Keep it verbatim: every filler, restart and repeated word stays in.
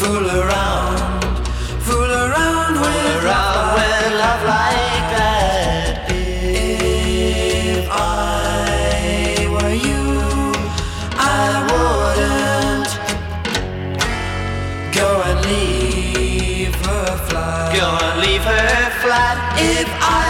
fool around, fool around fool with around love with love like that. If I were you, I wouldn't go and leave her flat. Go and leave her flat. If I